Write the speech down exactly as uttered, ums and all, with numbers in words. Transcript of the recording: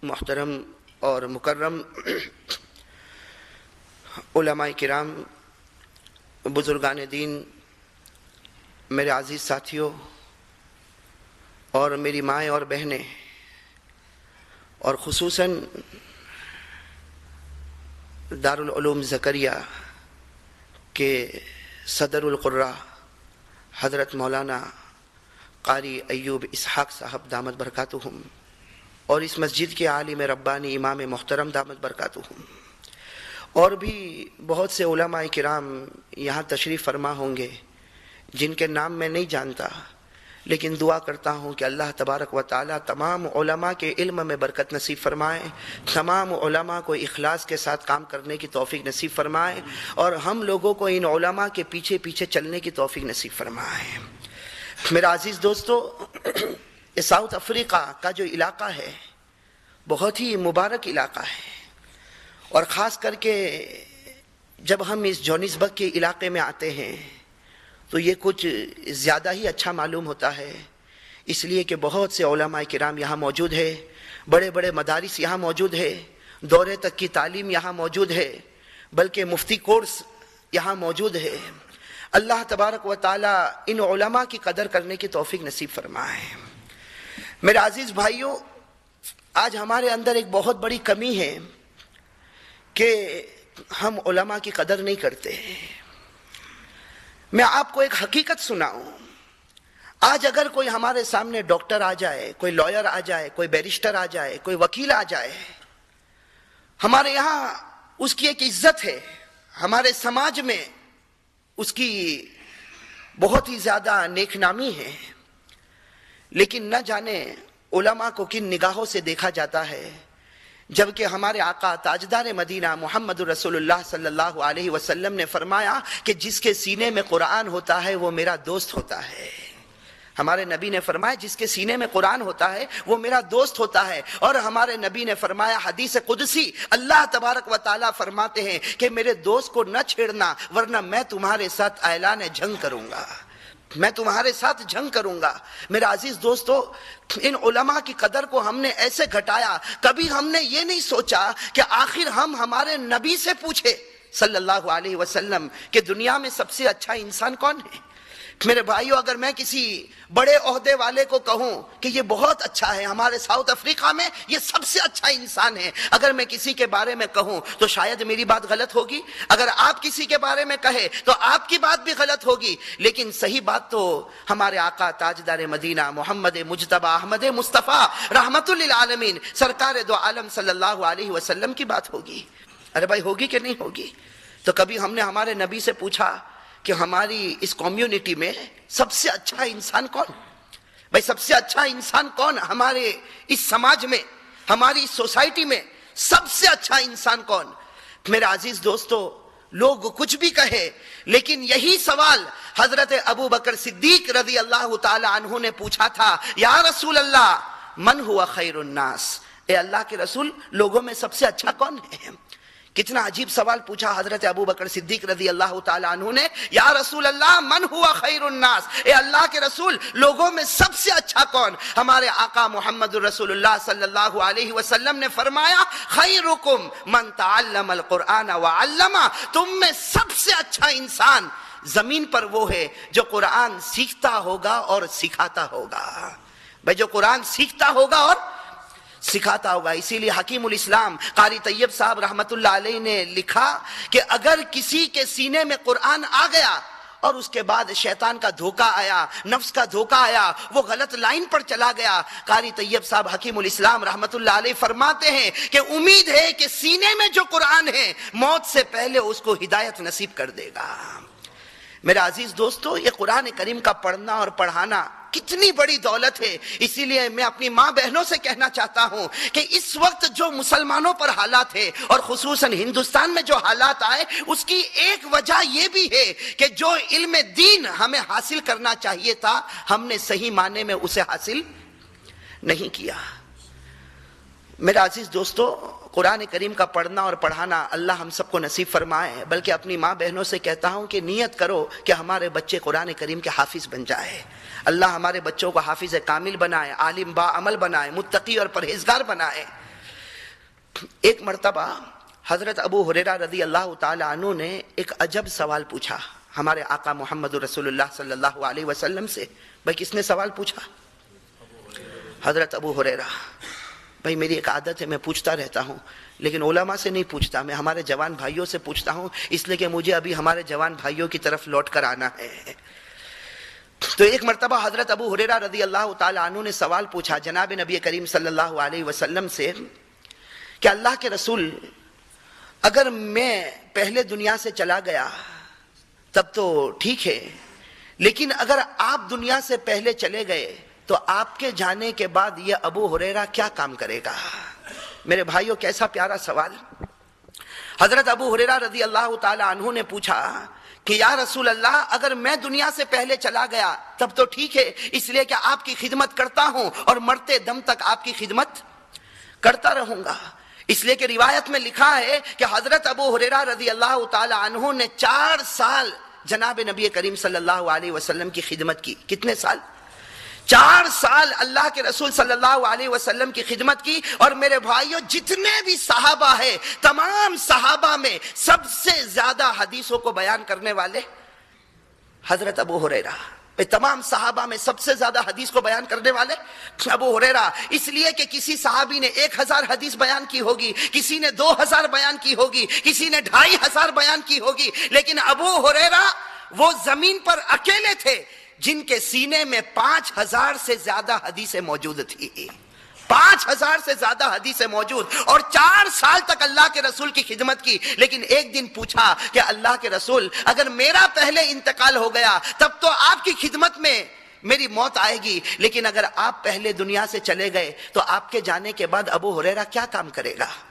محترم اور مکرم علماء کرام، بزرگان دین، میرے عزیز ساتھیوں اور میری مائیں اور بہنیں، اور خصوصاً دارالعلوم زکریہ کے صدر القراء حضرت مولانا قاری ایوب اسحاق صاحب دامت برکاتہم، اور اس مسجد کے عالم ربانی امام محترم دامت برکاتہم، اور بھی بہت سے علماء کرام یہاں تشریف فرما ہوں گے جن کے نام میں نہیں جانتا، لیکن دعا کرتا ہوں کہ اللہ تبارک و تعالی تمام علماء کے علم میں برکت نصیب فرمائے، تمام علماء کو اخلاص کے ساتھ کام کرنے کی توفیق نصیب فرمائے، اور ہم لوگوں کو ان علماء کے پیچھے پیچھے چلنے کی توفیق نصیب فرمائے۔ میرا عزیز دوستو، ساؤتھ افریقہ کا جو علاقہ ہے بہت ہی مبارک علاقہ ہے، اور خاص کر کے جب ہم اس جونسبرگ کے علاقے میں آتے ہیں تو یہ کچھ زیادہ ہی اچھا معلوم ہوتا ہے، اس لیے کہ بہت سے علماء کرام یہاں موجود ہے، بڑے بڑے مدارس یہاں موجود ہے، دورے تک کی تعلیم یہاں موجود ہے، بلکہ مفتی کورس یہاں موجود ہے۔ اللہ تبارک و تعالی ان علماء کی قدر کرنے کی توفیق نصیب فرمائے۔ میرے عزیز بھائیوں، آج ہمارے اندر ایک بہت بڑی کمی ہے کہ ہم علماء کی قدر نہیں کرتے۔ میں آپ کو ایک حقیقت سناؤں، آج اگر کوئی ہمارے سامنے ڈاکٹر آ جائے، کوئی لائر آ جائے، کوئی بیرسٹر آ جائے، کوئی وکیل آ جائے، ہمارے یہاں اس کی ایک عزت ہے، ہمارے سماج میں اس کی بہت ہی زیادہ نیک نامی ہے، لیکن نہ جانے علماء کو کن نگاہوں سے دیکھا جاتا ہے، جبکہ ہمارے آقا تاجدار مدینہ محمد رسول اللہ صلی اللہ علیہ وسلم نے فرمایا کہ جس کے سینے میں قرآن ہوتا ہے وہ میرا دوست ہوتا ہے۔ ہمارے نبی نے فرمایا جس کے سینے میں قرآن ہوتا ہے وہ میرا دوست ہوتا ہے، اور ہمارے نبی نے فرمایا حدیث قدسی، اللہ تبارک و تعالیٰ فرماتے ہیں کہ میرے دوست کو نہ چھیڑنا ورنہ میں تمہارے ساتھ اعلان جنگ کروں گا، میں تمہارے ساتھ جنگ کروں گا۔ میرا عزیز دوستو، ان علماء کی قدر کو ہم نے ایسے گھٹایا، کبھی ہم نے یہ نہیں سوچا کہ آخر ہم ہمارے نبی سے پوچھے صلی اللہ علیہ وسلم کہ دنیا میں سب سے اچھا انسان کون ہے۔ میرے بھائیو، اگر میں کسی بڑے عہدے والے کو کہوں کہ یہ بہت اچھا ہے، ہمارے ساؤتھ افریقہ میں یہ سب سے اچھا انسان ہے، اگر میں کسی کے بارے میں کہوں تو شاید میری بات غلط ہوگی، اگر آپ کسی کے بارے میں کہے تو آپ کی بات بھی غلط ہوگی، لیکن صحیح بات تو ہمارے آقا تاجدار مدینہ محمد مجتبی احمد مصطفیٰ رحمت للعالمین سرکار دو عالم صلی اللہ علیہ وسلم کی بات ہوگی۔ ارے بھائی، ہوگی کہ نہیں ہوگی؟ تو کبھی ہم نے ہمارے نبی سے پوچھا کہ ہماری اس کمیونٹی میں سب سے اچھا انسان کون؟ بھائی سب سے اچھا انسان کون؟ ہمارے اس سماج میں، ہماری اس سوسائٹی میں سب سے اچھا انسان کون؟ میرے عزیز دوستو، لوگ کچھ بھی کہے، لیکن یہی سوال حضرت ابو بکر صدیق رضی اللہ تعالی عنہ نے پوچھا تھا، یا رسول اللہ من ہوا خیر الناس، اے اللہ کے رسول لوگوں میں سب سے اچھا کون ہے؟ کتنا عجیب سوال پوچھا حضرت ابو بکر صدیق رضی اللہ تعالی عنہ نے، یا رسول اللہ من ہوا خیر الناس، اے اللہ کے رسول لوگوں میں سب سے اچھا کون؟ ہمارے آقا محمد رسول اللہ صلی اللہ علیہ وسلم نے فرمایا، خیرکم من تعلم القرآن وعلمہ، تم میں سب سے اچھا انسان زمین پر وہ ہے جو قرآن سیکھتا ہوگا اور سکھاتا ہوگا۔ بھائی جو قرآن سیکھتا ہوگا اور سکھاتا ہوگا۔ اسی لیے حکیم الاسلام قاری طیب صاحب رحمت اللہ علیہ نے لکھا کہ اگر کسی کے سینے میں قرآن آ گیا اور اس کے بعد شیطان کا دھوکہ آیا، نفس کا دھوکہ آیا، وہ غلط لائن پر چلا گیا، قاری طیب صاحب حکیم الاسلام رحمت اللہ علیہ فرماتے ہیں کہ امید ہے کہ سینے میں جو قرآن ہے موت سے پہلے اس کو ہدایت نصیب کر دے گا۔ میرا عزیز دوستو، یہ قرآن کریم کا پڑھنا اور پڑھانا کتنی بڑی دولت ہے۔ اسی لیے میں اپنی ماں بہنوں سے کہنا چاہتا ہوں کہ اس وقت جو مسلمانوں پر حالات ہے اور خصوصاً ہندوستان میں جو حالات آئے، اس کی ایک وجہ یہ بھی ہے کہ جو علم دین ہمیں حاصل کرنا چاہیے تھا ہم نے صحیح معنی میں اسے حاصل نہیں کیا۔ میرا عزیز دوستو، قرآن کریم کا پڑھنا اور پڑھانا اللہ ہم سب کو نصیب فرمائے، بلکہ اپنی ماں بہنوں سے کہتا ہوں کہ نیت کرو کہ ہمارے بچے قرآن کریم کے حافظ بن جائے، اللہ ہمارے بچوں کو حافظ کامل بنائے، عالم با عمل بنائے، متقی اور پرہیزگار بنائے۔ ایک مرتبہ حضرت ابو ہریرہ رضی اللہ تعالی عنہ نے ایک عجب سوال پوچھا ہمارے آقا محمد رسول اللہ صلی اللہ علیہ وسلم سے. بھائی کس نے سوال پوچھا؟ حضرت ابو ہریرہ. بھائی میری ایک عادت ہے، میں پوچھتا رہتا ہوں، لیکن علماء سے نہیں پوچھتا، میں ہمارے جوان بھائیوں سے پوچھتا ہوں، اس لیے کہ مجھے ابھی ہمارے جوان بھائیوں کی طرف لوٹ کر آنا ہے. تو ایک مرتبہ حضرت ابو ہریرہ رضی اللہ تعالی عنہ نے سوال پوچھا جناب نبی کریم صلی اللہ علیہ وسلم سے کہ اللہ کے رسول، اگر میں پہلے دنیا سے چلا گیا تب تو ٹھیک ہے، لیکن اگر آپ دنیا سے پہلے چلے گئے تو آپ کے جانے کے بعد یہ ابو ہریرہ کیا کام کرے گا؟ میرے بھائیوں کیسا پیارا سوال. حضرت ابو ہریرہ رضی اللہ تعالی عنہ نے پوچھا کہ یا رسول اللہ، اگر میں دنیا سے پہلے چلا گیا تب تو ٹھیک ہے، اس لیے کہ آپ کی خدمت کرتا ہوں اور مرتے دم تک آپ کی خدمت کرتا رہوں گا. اس لیے کہ روایت میں لکھا ہے کہ حضرت ابو ہریرہ رضی اللہ تعالی عنہ نے چار سال جناب نبی کریم صلی اللہ علیہ وسلم کی خدمت کی. کتنے سال؟ چار سال اللہ کے رسول صلی اللہ علیہ وسلم کی خدمت کی. اور میرے بھائیوں جتنے بھی صحابہ ہیں، تمام صحابہ میں سب سے زیادہ حدیثوں کو بیان کرنے والے حضرت ابو ہریرہ. تمام صحابہ میں سب سے زیادہ حدیث کو بیان کرنے والے ابو ہریرہ. اس لیے کہ کسی صحابی نے ایک ہزار حدیث بیان کی ہوگی، کسی نے دو ہزار بیان کی ہوگی، کسی نے ڈھائی ہزار بیان کی ہوگی، لیکن ابو ہریرہ وہ زمین پر اکیلے تھے جن کے سینے میں پانچ ہزار سے زیادہ حدیثیں موجود تھی. پانچ ہزار سے زیادہ حدیثیں موجود، اور چار سال تک اللہ کے رسول کی خدمت کی. لیکن ایک دن پوچھا کہ اللہ کے رسول، اگر میرا پہلے انتقال ہو گیا تب تو آپ کی خدمت میں میری موت آئے گی، لیکن اگر آپ پہلے دنیا سے چلے گئے تو آپ کے جانے کے بعد ابو ہریرہ کیا کام کرے گا؟